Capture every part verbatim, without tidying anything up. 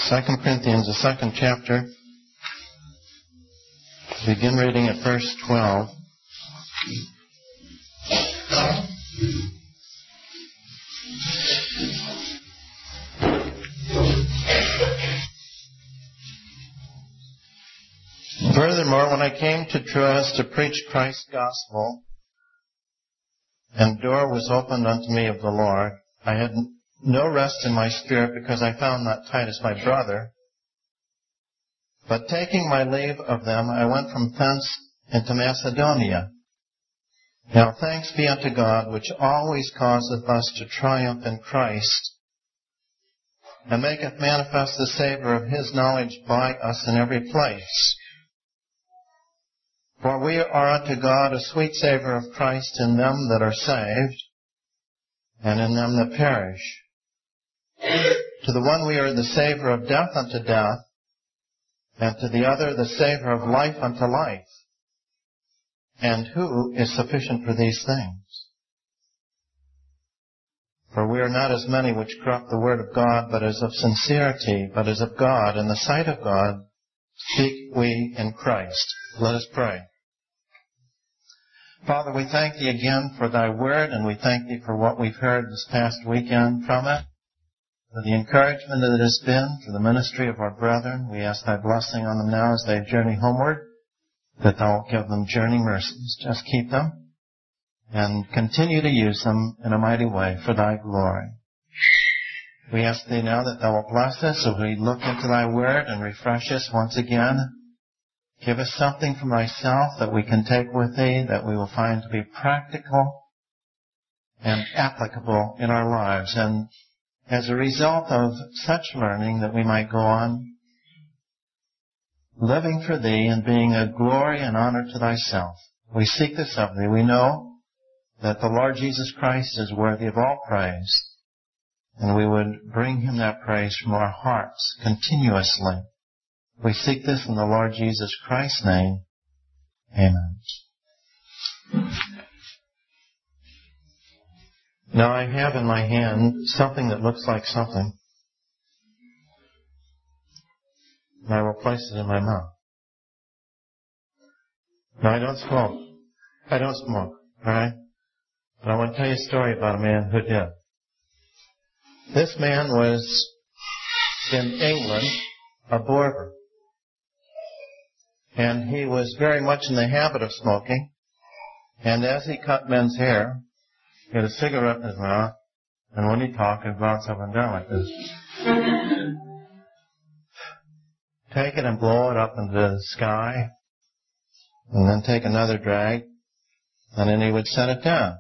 Second Corinthians, the second chapter. Begin reading at verse twelve. Furthermore, when I came to Troas to preach Christ's gospel, and door was opened unto me of the Lord, I had no rest in my spirit, because I found not Titus my brother. But taking my leave of them, I went from thence into Macedonia. Now thanks be unto God, which always causeth us to triumph in Christ, and maketh manifest the savour of his knowledge by us in every place. For we are unto God a sweet savour of Christ in them that are saved, and in them that perish. To the one we are the savour of death unto death, and to the other the savour of life unto life. And who is sufficient for these things? For we are not as many which corrupt the word of God, but as of sincerity, but as of God, in the sight of God, speak we in Christ. Let us pray. Father, we thank Thee again for Thy word, and we thank Thee for what we've heard this past weekend from it, for the encouragement that it has been, for the ministry of our brethren. We ask Thy blessing on them now as they journey homeward, that Thou will give them journey mercies. Just keep them and continue to use them in a mighty way for Thy glory. We ask Thee now that Thou wilt bless us as we look into Thy word and refresh us once again. Give us something from Thyself that we can take with Thee, that we will find to be practical and applicable in our lives. And as a result of such learning, that we might go on living for Thee and being a glory and honor to Thyself. We seek this of Thee. We know that the Lord Jesus Christ is worthy of all praise, and we would bring Him that praise from our hearts continuously. We seek this in the Lord Jesus Christ's name. Amen. Now I have in my hand something that looks like something. And I will place it in my mouth. Now I don't smoke. I don't smoke, alright? But I want to tell you a story about a man who did. This man was in England, a barber. And he was very much in the habit of smoking. And as he cut men's hair, he had a cigarette in his mouth, and when he talked, he'd bounce up and down like this. Take it and blow it up into the sky, and then take another drag, and then he would set it down.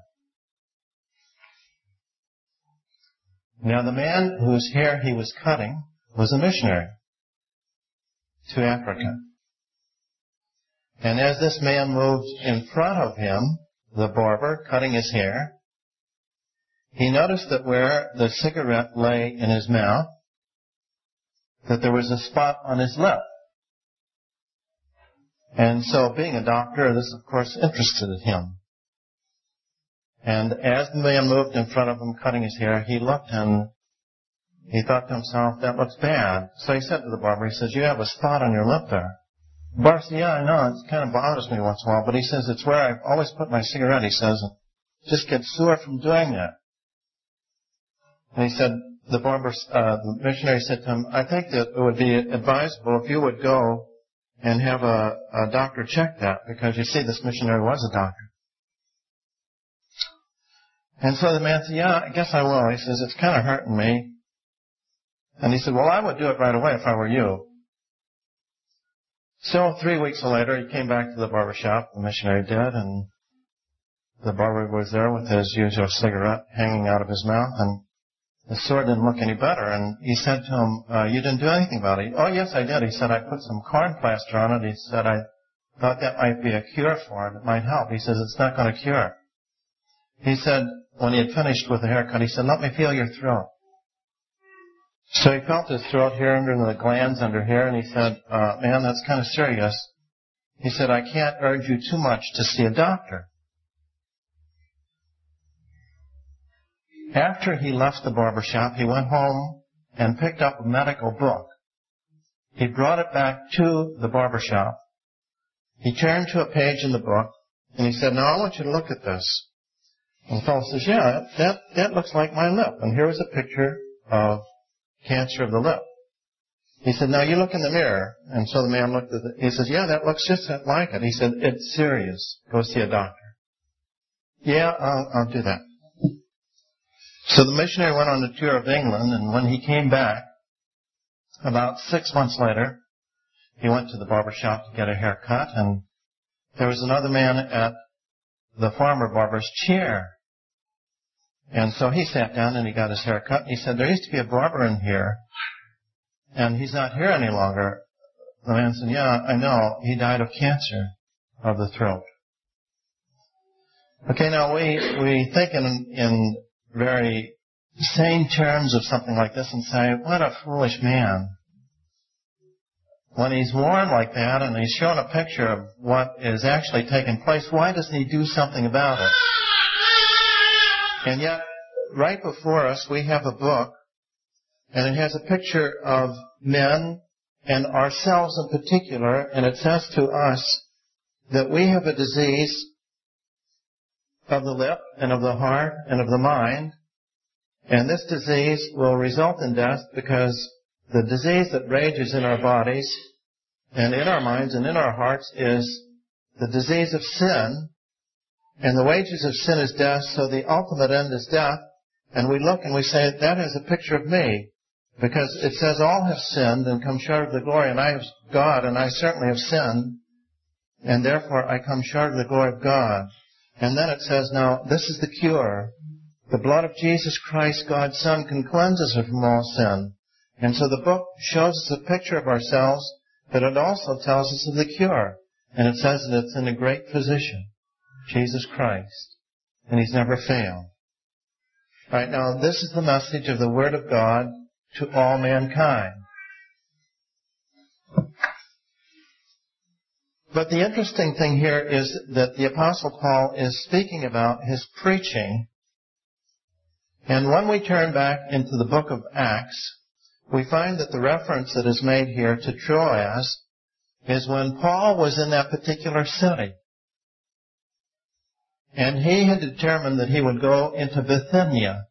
Now the man whose hair he was cutting was a missionary to Africa. And as this man moved in front of him, the barber, cutting his hair, he noticed that where the cigarette lay in his mouth, that there was a spot on his lip. And so, being a doctor, this of course interested him. And as the man moved in front of him, cutting his hair, he looked and he thought to himself, that looks bad. So he said to the barber, he says, you have a spot on your lip there. The barber said, yeah, I know, it kind of bothers me once in a while, but he says, it's where I always put my cigarette, he says, and just get sore from doing that. And he said, the barber, uh, the missionary said to him, I think that it would be advisable if you would go and have a, a doctor check that, because you see, this missionary was a doctor. And so the man said, yeah, I guess I will. He says, it's kind of hurting me. And he said, well, I would do it right away if I were you. So three weeks later, he came back to the barber shop, the missionary did, and the barber was there with his usual cigarette hanging out of his mouth, and the sore didn't look any better. And he said to him, uh, you didn't do anything about it. Oh, yes, I did. He said, I put some corn plaster on it. He said, I thought that might be a cure for it. It might help. He says, it's not going to cure it. He said, when he had finished with the haircut, he said, let me feel your throat. So he felt his throat here under the glands under here, and he said, uh, man, that's kind of serious. He said, I can't urge you too much to see a doctor. After he left the barber shop, he went home and picked up a medical book he brought it back to the barber shop. He turned to a page in the book, and he said, now I want you to look at this. And the fellow says, yeah, that, that looks like my lip. And here was a picture of cancer of the lip. He said, now you look in the mirror. And so the man looked at it. He says, yeah, that looks just like it. He said, it's serious. Go see a doctor. Yeah, I'll, I'll do that. So the missionary went on a tour of England, and when he came back, about six months later, he went to the barber shop to get a haircut, and there was another man at the farmer barber's chair. And so he sat down and he got his hair cut. And he said, there used to be a barber in here, and he's not here any longer. The man said, yeah, I know. He died of cancer of the throat. Okay, now we, we think in, in very sane terms of something like this and say, what a foolish man. When he's warned like that and he's shown a picture of what is actually taking place, why doesn't he do something about it? And yet, right before us, we have a book, and it has a picture of men and ourselves in particular, and it says to us that we have a disease of the lip and of the heart and of the mind, and this disease will result in death because the disease that rages in our bodies and in our minds and in our hearts is the disease of sin, and the wages of sin is death, so the ultimate end is death. And we look and we say, that is a picture of me, because it says all have sinned and come short of the glory, and I have God, and I certainly have sinned, and therefore I come short of the glory of God. And then it says, now, this is the cure. The blood of Jesus Christ, God's Son, can cleanse us from all sin. And so the book shows us a picture of ourselves, but it also tells us of the cure. And it says that it's in a great physician, Jesus Christ. And He's never failed. All right, now this is the message of the Word of God to all mankind. But the interesting thing here is that the Apostle Paul is speaking about his preaching. And when we turn back into the book of Acts, we find that the reference that is made here to Troas is when Paul was in that particular city. And he had determined that he would go into Bithynia.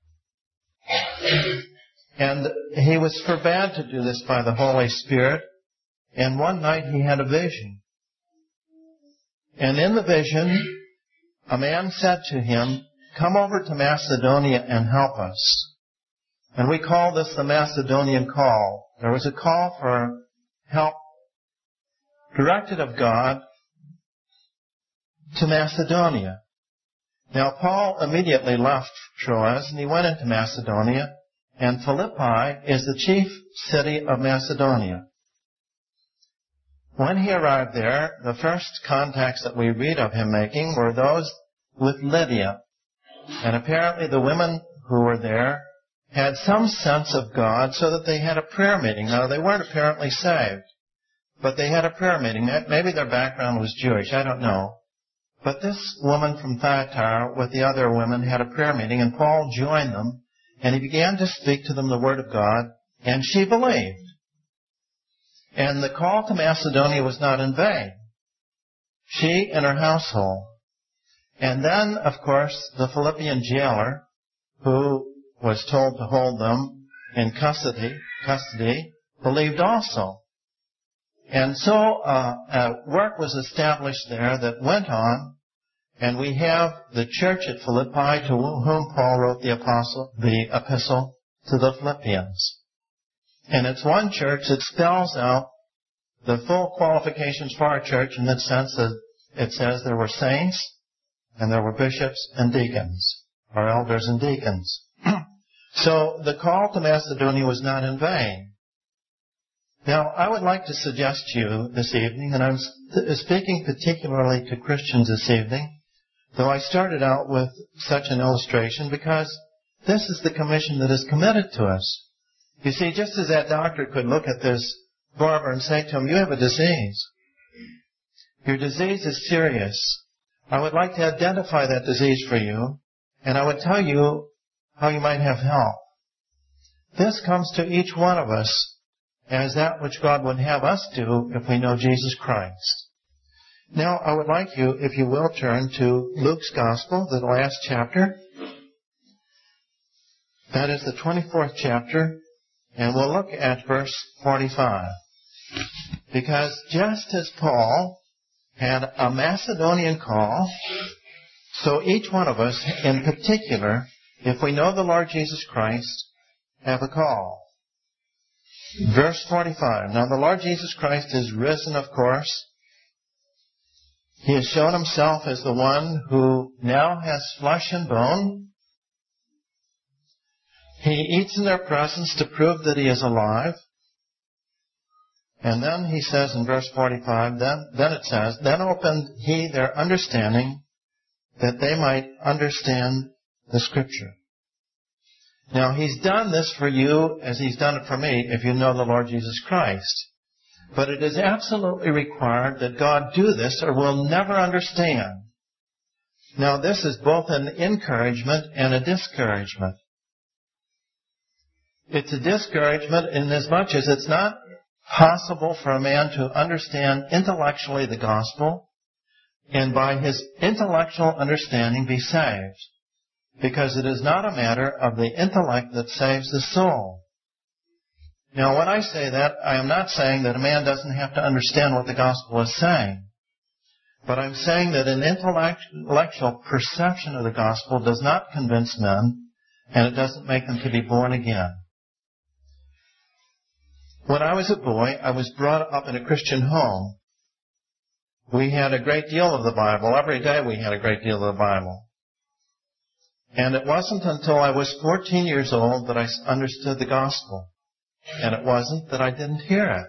And he was forbade to do this by the Holy Spirit. And one night he had a vision. And in the vision, a man said to him, come over to Macedonia and help us. And we call this the Macedonian call. There was a call for help directed of God to Macedonia. Now, Paul immediately left Troas and he went into Macedonia, and Philippi is the chief city of Macedonia. When he arrived there, the first contacts that we read of him making were those with Lydia. And apparently the women who were there had some sense of God so that they had a prayer meeting. Now, they weren't apparently saved, but they had a prayer meeting. Maybe their background was Jewish, I don't know. But this woman from Thyatira with the other women had a prayer meeting, and Paul joined them, and he began to speak to them the Word of God, and she believed. And the call to Macedonia was not in vain. She and her household. And then, of course, the Philippian jailer, who was told to hold them in custody, custody, believed also. And so uh, uh, work was established there that went on, and we have the church at Philippi, to whom Paul wrote the apostle, the epistle to the Philippians. And it's one church that spells out the full qualifications for our church in the sense that it says there were saints, and there were bishops and deacons, or elders and deacons. So the call to Macedonia was not in vain. Now, I would like to suggest to you this evening, and I'm speaking particularly to Christians this evening, though I started out with such an illustration because this is the commission that is committed to us. You see, just as that doctor could look at this barber and say to him, you have a disease. Your disease is serious. I would like to identify that disease for you, and I would tell you how you might have help. This comes to each one of us as that which God would have us do if we know Jesus Christ. Now, I would like you, if you will, turn to Luke's Gospel, the last chapter. That is the twenty-fourth chapter, and we'll look at verse forty-five. Because just as Paul had a Macedonian call, so each one of us, in particular, if we know the Lord Jesus Christ, have a call. Verse forty-five. Now the Lord Jesus Christ is risen, of course. He has shown himself as the one who now has flesh and bone. He eats in their presence to prove that he is alive. And then he says in verse forty-five, then, then it says, then opened he their understanding that they might understand the Scripture. Now, he's done this for you as he's done it for me if you know the Lord Jesus Christ. But it is absolutely required that God do this or we'll never understand. Now, this is both an encouragement and a discouragement. It's a discouragement inasmuch as it's not possible for a man to understand intellectually the gospel and by his intellectual understanding be saved. Because it is not a matter of the intellect that saves the soul. Now, when I say that, I am not saying that a man doesn't have to understand what the gospel is saying. But I'm saying that an intellectual perception of the gospel does not convince men, and it doesn't make them to be born again. When I was a boy, I was brought up in a Christian home. We had a great deal of the Bible. Every day we had a great deal of the Bible. And it wasn't until I was fourteen years old that I understood the gospel. And it wasn't that I didn't hear it.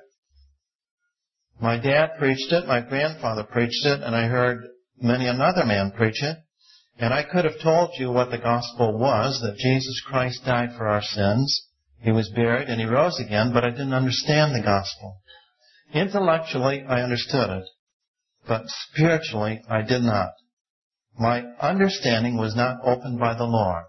My dad preached it, my grandfather preached it, and I heard many another man preach it. And I could have told you what the gospel was, that Jesus Christ died for our sins. He was buried and he rose again, but I didn't understand the gospel. Intellectually, I understood it. But spiritually, I did not. My understanding was not opened by the Lord.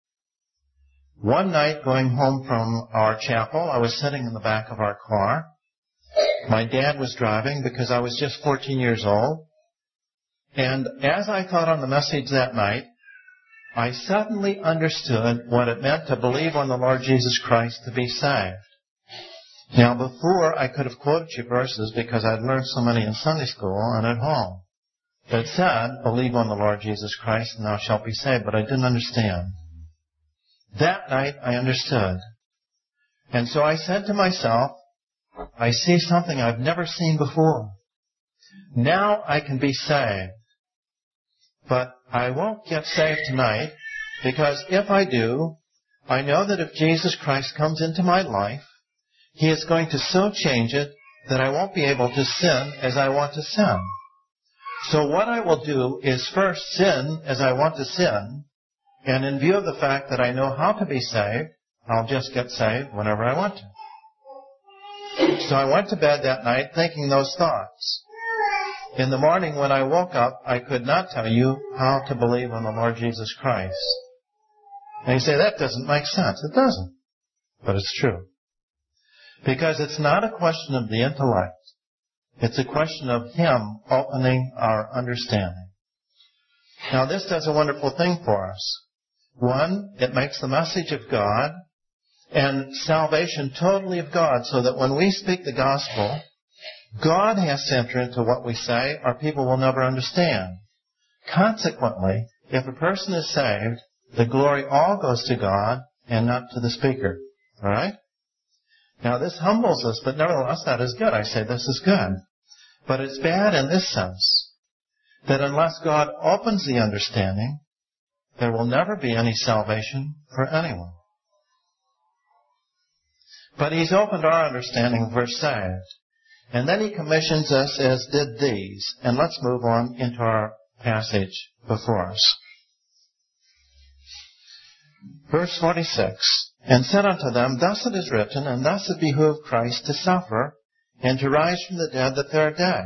One night, going home from our chapel, I was sitting in the back of our car. My dad was driving because I was just fourteen years old. And as I thought on the message that night, I suddenly understood what it meant to believe on the Lord Jesus Christ to be saved. Now, before, I could have quoted you verses because I'd learned so many in Sunday school and at home that said, believe on the Lord Jesus Christ and thou shalt be saved, but I didn't understand. That night, I understood. And so I said to myself, I see something I've never seen before. Now I can be saved. But I won't get saved tonight because if I do, I know that if Jesus Christ comes into my life, He is going to so change it that I won't be able to sin as I want to sin. So what I will do is first sin as I want to sin, and in view of the fact that I know how to be saved, I'll just get saved whenever I want to. So I went to bed that night thinking those thoughts. In the morning when I woke up, I could not tell you how to believe on the Lord Jesus Christ. And you say, that doesn't make sense. It doesn't. But it's true. Because it's not a question of the intellect. It's a question of Him opening our understanding. Now this does a wonderful thing for us. One, it makes the message of God and salvation totally of God, so that when we speak the gospel, God has to enter into what we say, or people will never understand. Consequently, if a person is saved, the glory all goes to God and not to the speaker. All right? Now this humbles us, but nevertheless that is good. I say this is good. But it's bad in this sense, that unless God opens the understanding, there will never be any salvation for anyone. But He's opened our understanding, we're saved. And then He commissions us as did these. And let's move on into our passage before us. Verse forty-six. And said unto them, thus it is written, and thus it behooved Christ to suffer, and to rise from the dead the third day.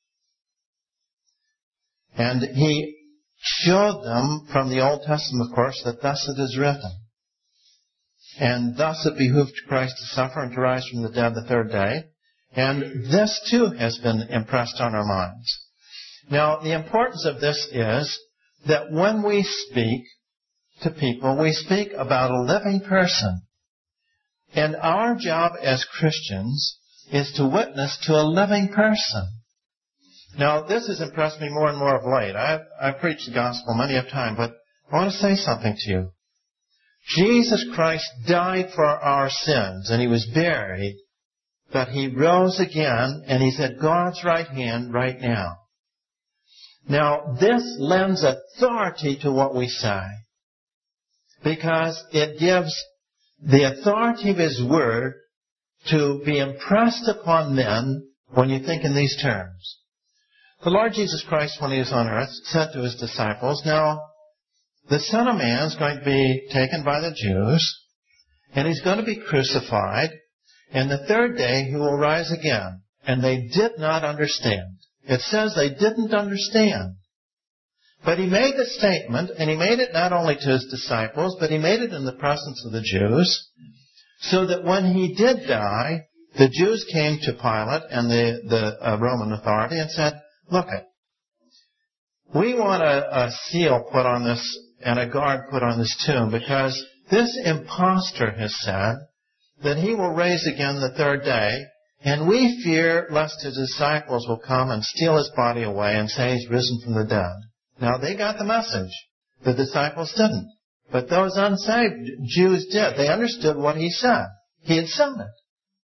And He showed them from the Old Testament, of course, that thus it is written. And thus it behooved Christ to suffer and to rise from the dead the third day. And this too has been impressed on our minds. Now, the importance of this is that when we speak to people, we speak about a living person. And our job as Christians is to witness to a living person. Now, this has impressed me more and more of late. I've, I've preached the gospel many a time, but I want to say something to you. Jesus Christ died for our sins, and He was buried, but He rose again, and He's at God's right hand right now. Now, this lends authority to what we say, because it gives the authority of His Word to be impressed upon men when you think in these terms. The Lord Jesus Christ, when He was on earth, said to His disciples, now, the Son of Man is going to be taken by the Jews, and He's going to be crucified, and the third day He will rise again. And they did not understand. It says they didn't understand. But He made the statement, and He made it not only to His disciples, but He made it in the presence of the Jews, so that when He did die, the Jews came to Pilate and the, the uh, Roman authority and said, look it, we want a, a seal put on this and a guard put on this tomb because this impostor has said that He will rise again the third day, and we fear lest His disciples will come and steal His body away and say He's risen from the dead. Now, they got the message. The disciples didn't. But those unsaved Jews did. They understood what He said. He had said it.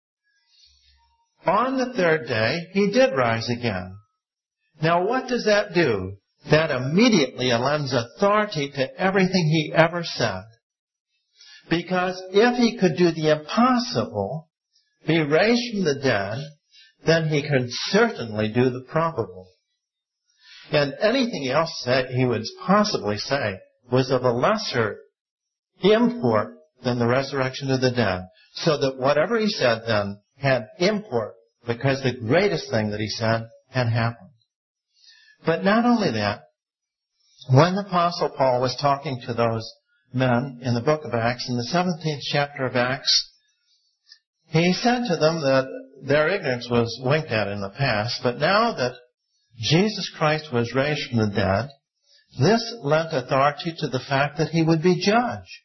On the third day, He did rise again. Now, what does that do? That immediately lends authority to everything He ever said. Because if He could do the impossible, be raised from the dead, then He could certainly do the probable. And anything else that He would possibly say was of a lesser import than the resurrection of the dead. So that whatever He said then had import, because the greatest thing that He said had happened. But not only that, when the Apostle Paul was talking to those men in the book of Acts, in the seventeenth chapter of Acts, he said to them that their ignorance was winked at in the past, but now that Jesus Christ was raised from the dead, this lent authority to the fact that He would be judge.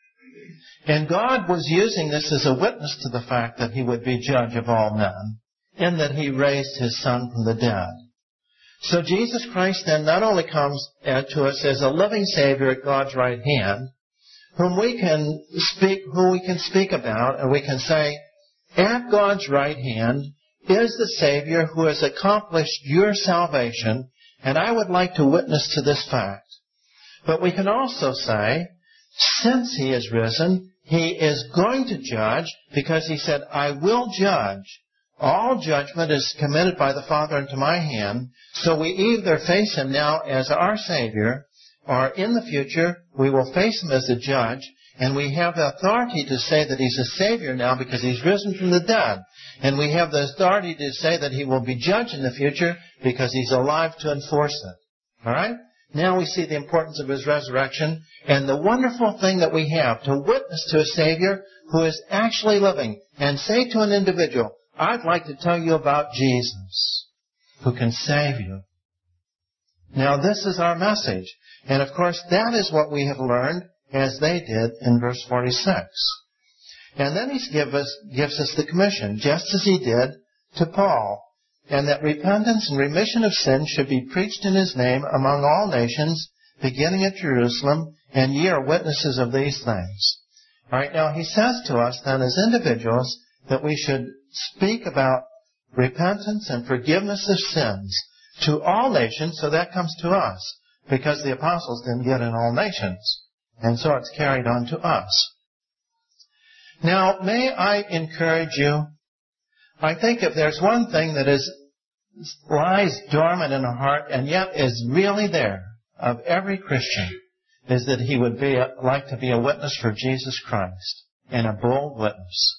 And God was using this as a witness to the fact that He would be judge of all men, in that He raised His Son from the dead. So Jesus Christ then not only comes to us as a living Savior at God's right hand, whom we can speak, who we can speak about, and we can say, at God's right hand is the Savior who has accomplished your salvation, and I would like to witness to this fact. But we can also say, since He is risen, He is going to judge, because He said, I will judge. All judgment is committed by the Father into my hand, so we either face Him now as our Savior, or in the future we will face Him as a judge, and we have the authority to say that He's a Savior now because He's risen from the dead. And we have the authority to say that He will be judged in the future because He's alive to enforce it. Alright? Now we see the importance of His resurrection and the wonderful thing that we have to witness to a Savior who is actually living and say to an individual, I'd like to tell you about Jesus who can save you. Now this is our message. And of course that is what we have learned as they did in verse forty-six. And then He give us, gives us the commission, just as He did to Paul, and that repentance and remission of sins should be preached in His name among all nations, beginning at Jerusalem, and ye are witnesses of these things. All right, now He says to us then as individuals that we should speak about repentance and forgiveness of sins to all nations, so that comes to us, because the apostles didn't get in all nations, and so it's carried on to us. Now, may I encourage you, I think if there's one thing that is lies dormant in the heart and yet is really there of every Christian, is that he would be a, like to be a witness for Jesus Christ, and a bold witness.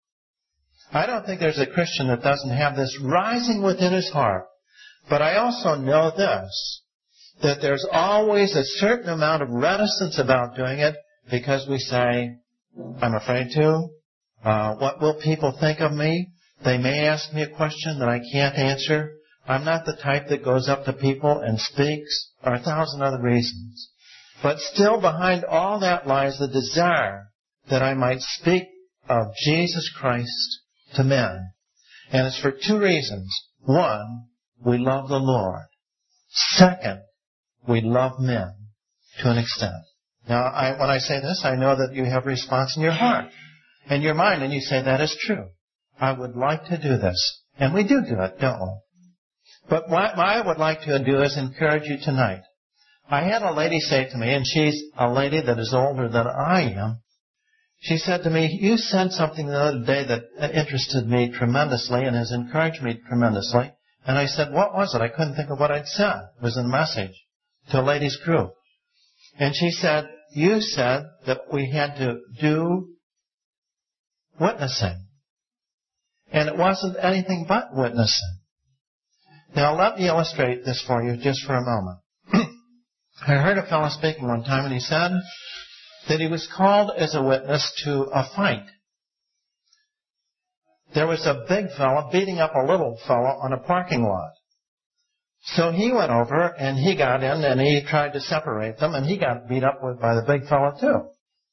I don't think there's a Christian that doesn't have this rising within his heart. But I also know this, that there's always a certain amount of reticence about doing it because we say, I'm afraid to. Uh, what will people think of me? They may ask me a question that I can't answer. I'm not the type that goes up to people and speaks, or a thousand other reasons. But still behind all that lies the desire that I might speak of Jesus Christ to men. And it's for two reasons. One, we love the Lord. Second, we love men to an extent. Now, I, when I say this, I know that you have a response in your heart and your mind, and you say, that is true. I would like to do this. And we do do it, don't we? But what I would like to do is encourage you tonight. I had a lady say to me, and she's a lady that is older than I am. She said to me, you said something the other day that interested me tremendously and has encouraged me tremendously. And I said, what was it? I couldn't think of what I'd said. It was a message to a ladies' group. And she said, you said that we had to do witnessing. And it wasn't anything but witnessing. Now, let me illustrate this for you just for a moment. I heard a fellow speaking one time, and he said that he was called as a witness to a fight. There was a big fellow beating up a little fellow on a parking lot. So he went over, and he got in, and he tried to separate them, and he got beat up with by the big fellow, too.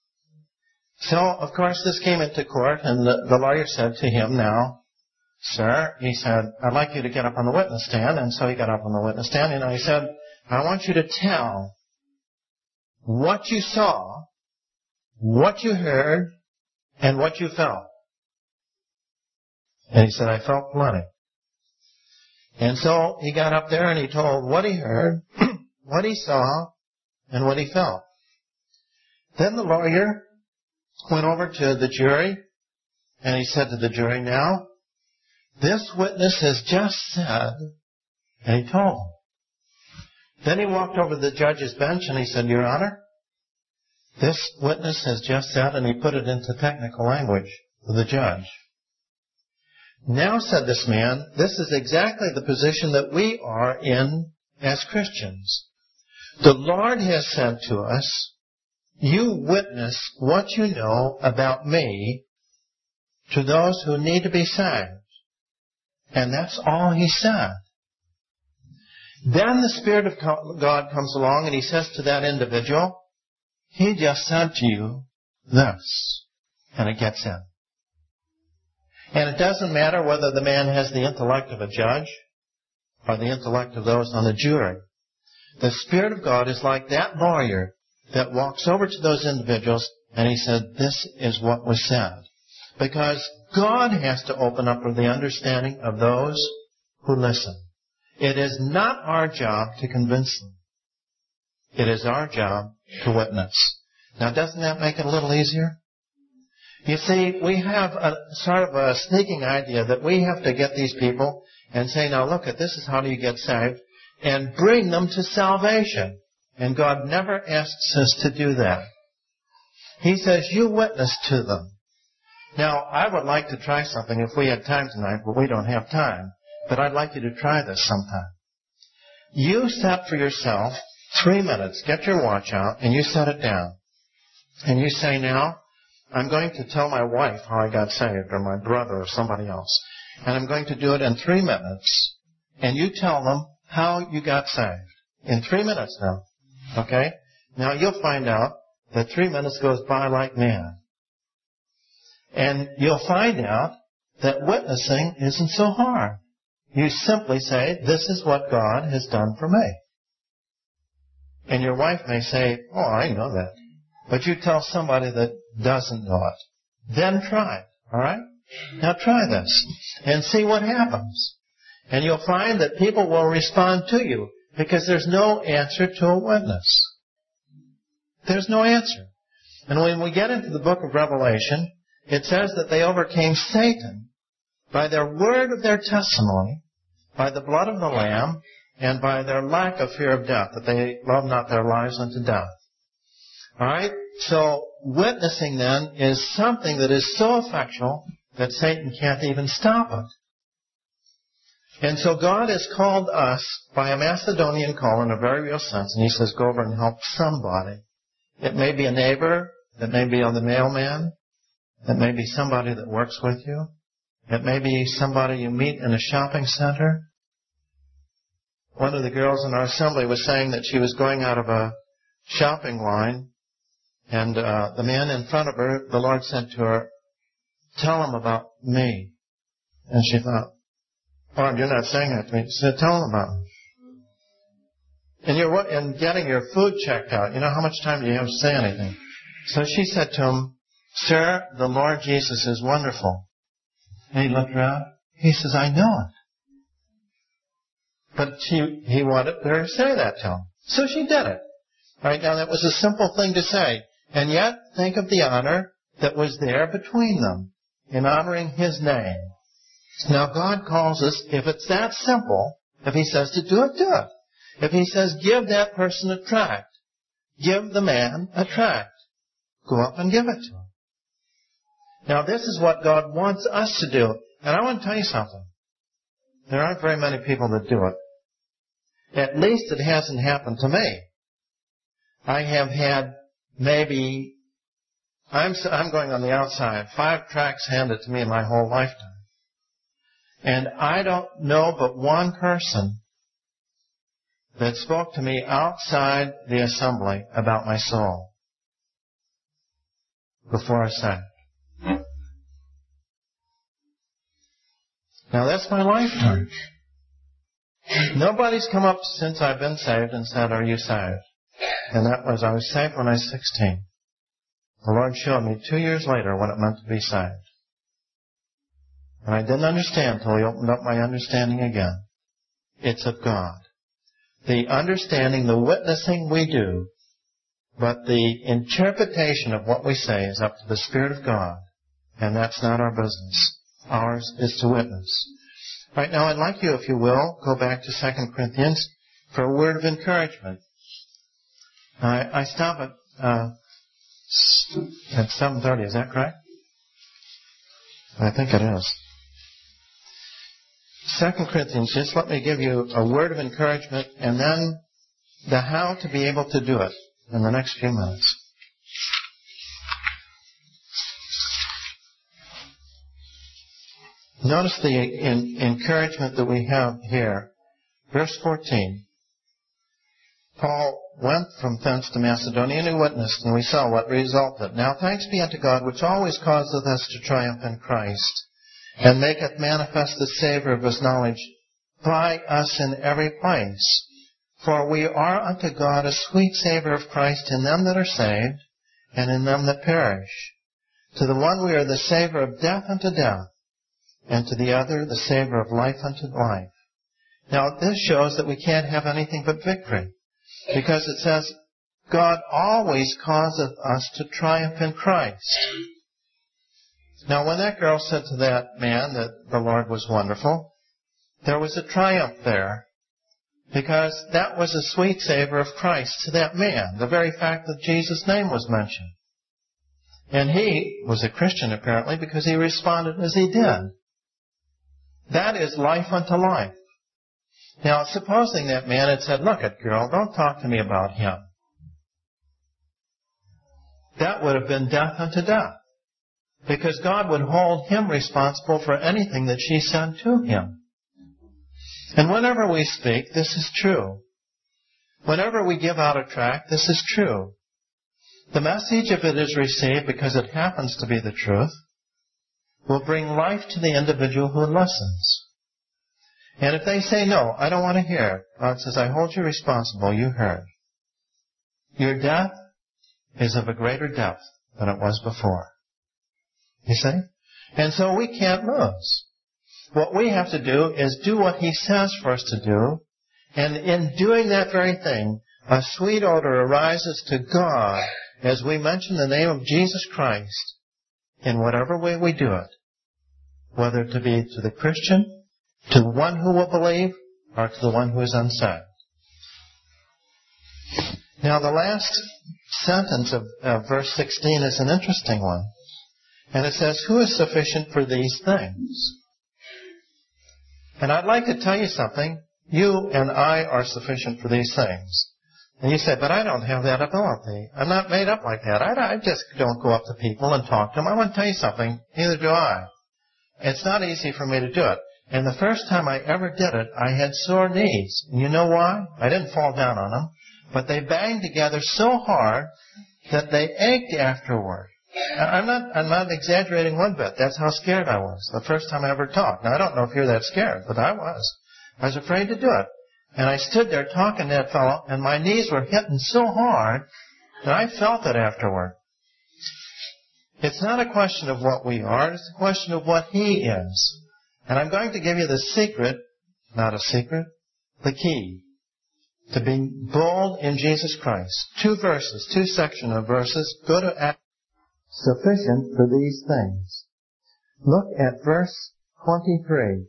So, of course, this came into court, and the, the lawyer said to him, now, sir, he said, I'd like you to get up on the witness stand. And so he got up on the witness stand, and he said, I want you to tell what you saw, what you heard, and what you felt. And he said, I felt plenty. And so he got up there and he told what he heard, what he saw, and what he felt. Then the lawyer went over to the jury, and he said to the jury, now, this witness has just said, and he told them. Then he walked over to the judge's bench and he said, Your Honor, this witness has just said, and he put it into technical language to the judge. Now, said this man, this is exactly the position that we are in as Christians. The Lord has said to us, you witness what you know about me to those who need to be saved. And that's all he said. Then the Spirit of God comes along and he says to that individual, he just said to you this. And it gets in. And it doesn't matter whether the man has the intellect of a judge or the intellect of those on the jury. The Spirit of God is like that lawyer that walks over to those individuals and he said, this is what was said. Because God has to open up the understanding of those who listen. It is not our job to convince them. It is our job to witness. Now, doesn't that make it a little easier? You see, we have a sort of a sneaking idea that we have to get these people and say, now look at this is how do you get saved, and bring them to salvation. And God never asks us to do that. He says, you witness to them. Now, I would like to try something if we had time tonight, but we don't have time. But I'd like you to try this sometime. You set for yourself three minutes. Get your watch out, and you set it down. And you say, now, I'm going to tell my wife how I got saved, or my brother, or somebody else. And I'm going to do it in three minutes. And you tell them how you got saved. In three minutes now. Okay? Now, you'll find out that three minutes goes by like mad. And you'll find out that witnessing isn't so hard. You simply say, this is what God has done for me. And your wife may say, oh, I know that. But you tell somebody that doesn't know it. Then try it. All right? Now try this and see what happens. And you'll find that people will respond to you because there's no answer to a witness. There's no answer. And when we get into the book of Revelation, it says that they overcame Satan by their word of their testimony, by the blood of the Lamb, and by their lack of fear of death, that they love not their lives unto death. All right? So witnessing then is something that is so effectual that Satan can't even stop it. And so God has called us by a Macedonian call in a very real sense, and he says, go over and help somebody. It may be a neighbor, It may be on the mailman. It may be somebody that works with you. It may be somebody you meet in a shopping center. One of the girls in our assembly was saying that she was going out of a shopping line, and uh, the man in front of her, the Lord said to her, "Tell him about me." And she thought, "Lord, you're not saying that to me." He said, "Tell him about me." And you're and getting your food checked out. You know, how much time do you have to say anything? So she said to him, "Sir, the Lord Jesus is wonderful." And he looked around. He says, "I know it." But she, he wanted her to say that to him. So she did it. Right now, that was a simple thing to say. And yet, think of the honor that was there between them in honoring His name. Now, God calls us, if it's that simple, if He says to do it, do it. If He says, give that person a tract, give the man a tract. Go up and give it to him. Now, this is what God wants us to do. And I want to tell you something. There aren't very many people that do it. At least it hasn't happened to me. I have had maybe, I'm, I'm going on the outside, five tracts handed to me in my whole lifetime. And I don't know but one person that spoke to me outside the assembly about my soul before I sang. Now that's my lifetime. Nobody's come up since I've been saved and said, "Are you saved?" And that was, I was saved when I was sixteen. The Lord showed me two years later what it meant to be saved. And I didn't understand until He opened up my understanding again. It's of God. The understanding, the witnessing we do, but the interpretation of what we say is up to the Spirit of God. And that's not our business. Ours is to witness. Right now, I'd like you, if you will, go back to Second Corinthians for a word of encouragement. I, I stop at uh, at seven thirty. Is that correct? I think it is. Second Corinthians, just let me give you a word of encouragement and then the how to be able to do it in the next few minutes. Notice the in, encouragement that we have here. Verse fourteen. Paul went from thence to Macedonia and he witnessed, and we saw what resulted. Now thanks be unto God, which always causeth us to triumph in Christ, and maketh manifest the savour of His knowledge by us in every place. For we are unto God a sweet savour of Christ in them that are saved, and in them that perish. To the one we are the savour of death unto death, and to the other the savour of life unto life. Now this shows that we can't have anything but victory, because it says, God always causeth us to triumph in Christ. Now when that girl said to that man that the Lord was wonderful, there was a triumph there, because that was a sweet savour of Christ to that man, the very fact that Jesus' name was mentioned. And he was a Christian apparently because he responded as he did. That is life unto life. Now, supposing that man had said, "Look it, girl, don't talk to me about him." That would have been death unto death. Because God would hold him responsible for anything that she said to him. And whenever we speak, this is true. Whenever we give out a tract, this is true. The message, if it is received because it happens to be the truth, will bring life to the individual who listens. And if they say, "No, I don't want to hear it," God says, "I hold you responsible. You heard. Your death is of a greater depth than it was before." You see? And so we can't lose. What we have to do is do what He says for us to do. And in doing that very thing, a sweet odor arises to God as we mention the name of Jesus Christ in whatever way we do it. Whether to be to the Christian, to one who will believe, or to the one who is unsaved. Now the last sentence of uh, verse sixteen is an interesting one. And it says, "Who is sufficient for these things?" And I'd like to tell you something. You and I are sufficient for these things. And you say, but I don't have that ability. I'm not made up like that. I, I just don't go up to people and talk to them. I want to tell you something. Neither do I. It's not easy for me to do it. And the first time I ever did it, I had sore knees. And you know why? I didn't fall down on them. But they banged together so hard that they ached afterward. I'm not, I'm not exaggerating one bit. That's how scared I was the first time I ever talked. Now, I don't know if you're that scared, but I was. I was afraid to do it. And I stood there talking to that fellow, and my knees were hitting so hard that I felt it afterward. It's not a question of what we are. It's a question of what He is. And I'm going to give you the secret, not a secret, the key to being bold in Jesus Christ. Two verses, two sections of verses. Go to Acts. Sufficient for these things. Look at verse twenty-three.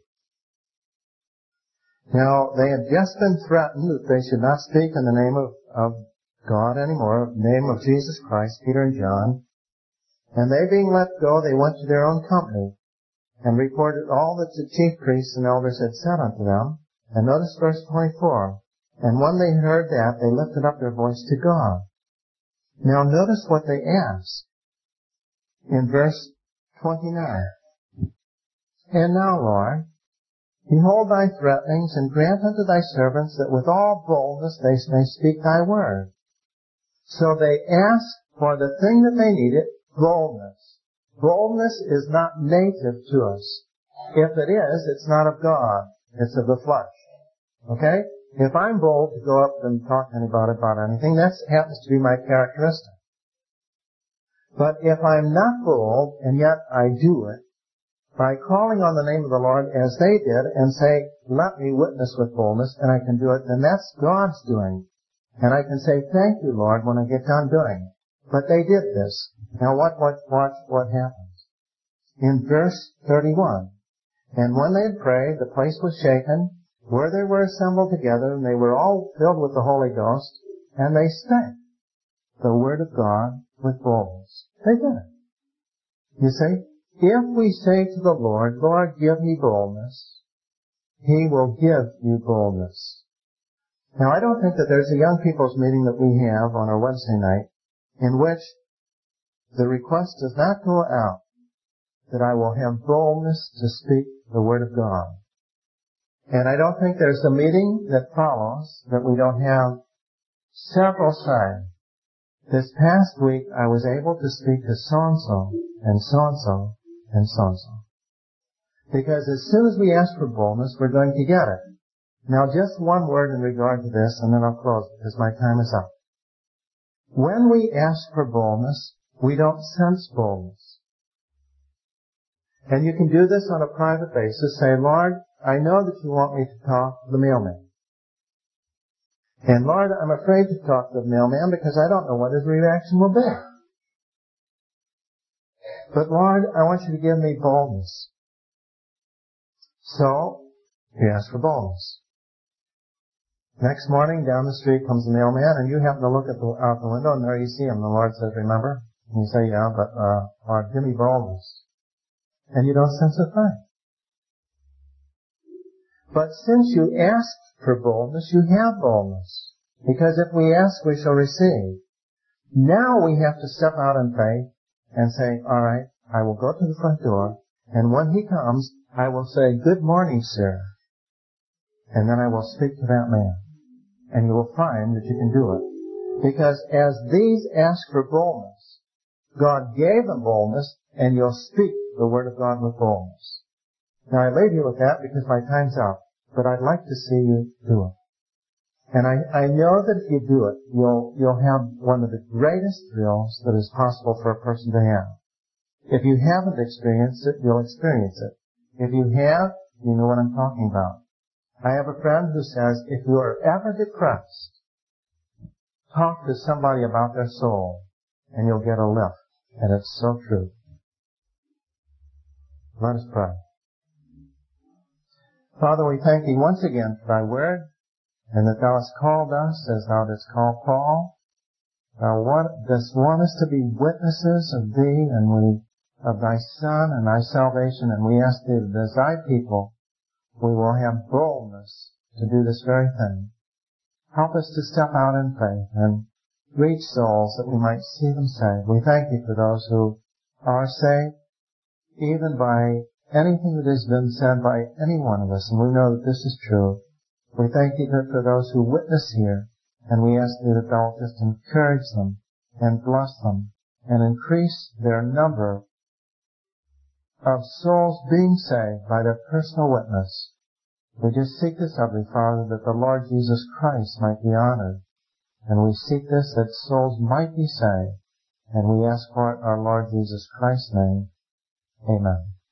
Now, they had just been threatened that they should not speak in the name of, of God anymore, the name of Jesus Christ, Peter and John. And they being let go, they went to their own company and reported all that the chief priests and elders had said unto them. And notice verse twenty-four. And when they heard that, they lifted up their voice to God. Now notice what they asked in verse twenty-nine. And now, Lord, behold thy threatenings, and grant unto thy servants that with all boldness they may speak thy word. So they asked for the thing that they needed, boldness. Boldness is not native to us. If it is, it's not of God. It's of the flesh. Okay? If I'm bold to go up and talk to anybody about anything, that happens to be my characteristic. But if I'm not bold, and yet I do it, by calling on the name of the Lord as they did and say, let me witness with boldness, and I can do it, then that's God's doing. And I can say, thank you, Lord, when I get done doing it. But they did this. Now what, what, watch what happens. In verse thirty-one, and when they had prayed, the place was shaken, where they were assembled together, and they were all filled with the Holy Ghost, and they spake the word of God with boldness. They did it. You see, if we say to the Lord, Lord, give me boldness, He will give you boldness. Now, I don't think that there's a young people's meeting that we have on our Wednesday night in which the request does not go out that I will have boldness to speak the Word of God. And I don't think there's a meeting that follows that we don't have several signs. This past week, I was able to speak to so-and-so, and so-and-so, and so-and-so. Because as soon as we ask for boldness, we're going to get it. Now, just one word in regard to this, and then I'll close, because my time is up. When we ask for boldness, we don't sense boldness. And you can do this on a private basis. Say, Lord, I know that you want me to talk to the mailman. And Lord, I'm afraid to talk to the mailman because I don't know what his reaction will be. But Lord, I want you to give me boldness. So, you ask for boldness. Next morning, down the street comes the mailman, and you happen to look at the, out the window, and there you see him. The Lord says, remember? And you say, yeah, but, uh, Lord, give me boldness. And you don't sense a thing. But since you asked for boldness, you have boldness. Because if we ask, we shall receive. Now we have to step out in faith and say, all right, I will go to the front door, and when he comes, I will say, good morning, sir. And then I will speak to that man. And you will find that you can do it. Because as these ask for boldness, God gave them boldness, and you'll speak the Word of God with boldness. Now I leave you with that because my time's up, but I'd like to see you do it. And I, I know that if you do it, you'll, you'll have one of the greatest thrills that is possible for a person to have. If you haven't experienced it, you'll experience it. If you have, you know what I'm talking about. I have a friend who says, if you are ever depressed, talk to somebody about their soul, and you'll get a lift. And it's so true. Let us pray. Father, we thank Thee once again for Thy Word, and that Thou hast called us as Thou didst call Paul. Thou dost want us to be witnesses of Thee, and we, of Thy Son and Thy salvation, and we ask Thee that as Thy people, we will have boldness to do this very thing. Help us to step out in faith and reach souls that we might see them saved. We thank you for those who are saved, even by anything that has been said by any one of us, and we know that this is true. We thank you for those who witness here, and we ask you that thou just encourage them and bless them and increase their number of souls being saved by their personal witness. We just seek this of thee, Father, that the Lord Jesus Christ might be honored. And we seek this that souls might be saved. And we ask for it in our Lord Jesus Christ's name. Amen.